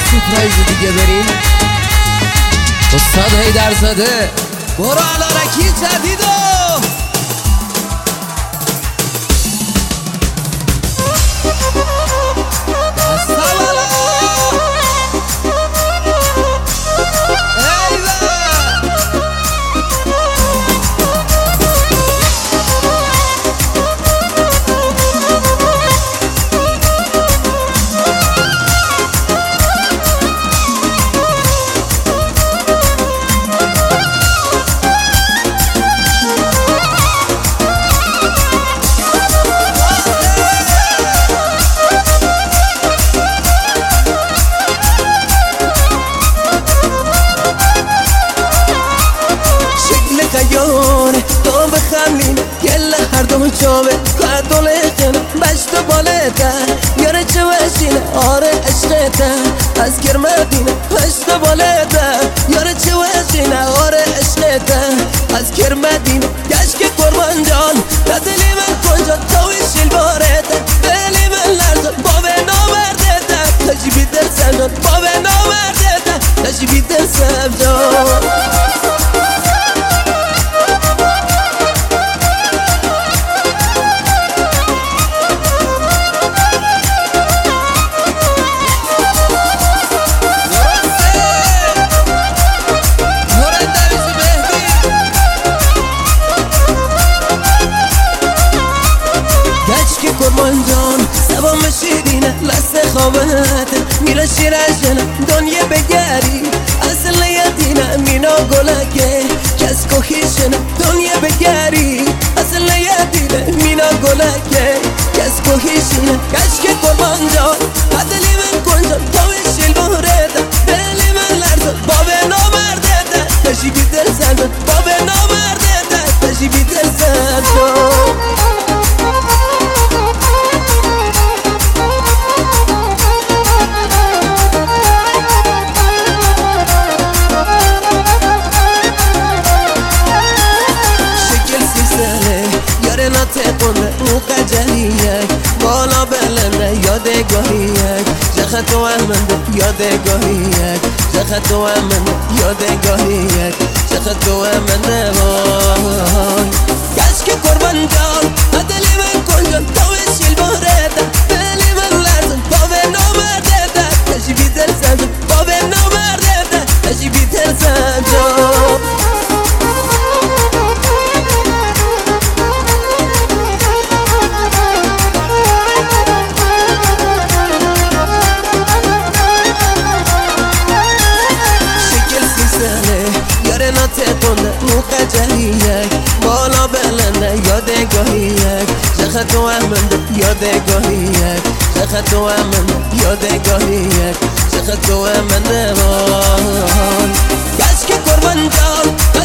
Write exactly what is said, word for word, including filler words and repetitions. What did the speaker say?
سپرایز دیگه بریم. استاد حیدرزاده برو علارکی جدیدو تو بخملین گله هر دو چاوه قدول خیلی بشت بالته یاره چه وشینه آره عشقته از کرمدینه بشت بالته یاره چه وشینه آره عشقته از کرمدینه گشک قربان جان دلی من کنجا تویشیل بارته دلی من لرزان بابه نامردته تجیبی دل سمجان بابه نامردته تجیبی دل سمجان قربان جان سبا مشیدینه لست خوابت میره شیرشنه دنیا بگری اصل یدینه مینا گلکه کس کوهیشنه دنیا بگری اصل یدینه مینا گلکه کس کوهیشنه کشک قربان جان عدلی من کنجان تویشیل بورده دلی من لرزان بابه نامرده تجیبی دل زندان بابه نامرده تجیبی دل زندان تقونه او قجلیک بالا بلنده یادگاهیک جخت و امنده یادگاهیک جخت و امنده یادگاهیک جخت و امنده وای گشک قربان جان دلی من کنجان تویشیل بارده دلی من لرزان بابه نامرده تجیبی دل زنجان بابه نامرده تجیبی دل زنجان تقونه او قجلیک بالا بلنده یادگاهیک جخت و امنده یادگاهیک جخت و امنده یادگاهیک جخت و امنده وای گشک قربان جان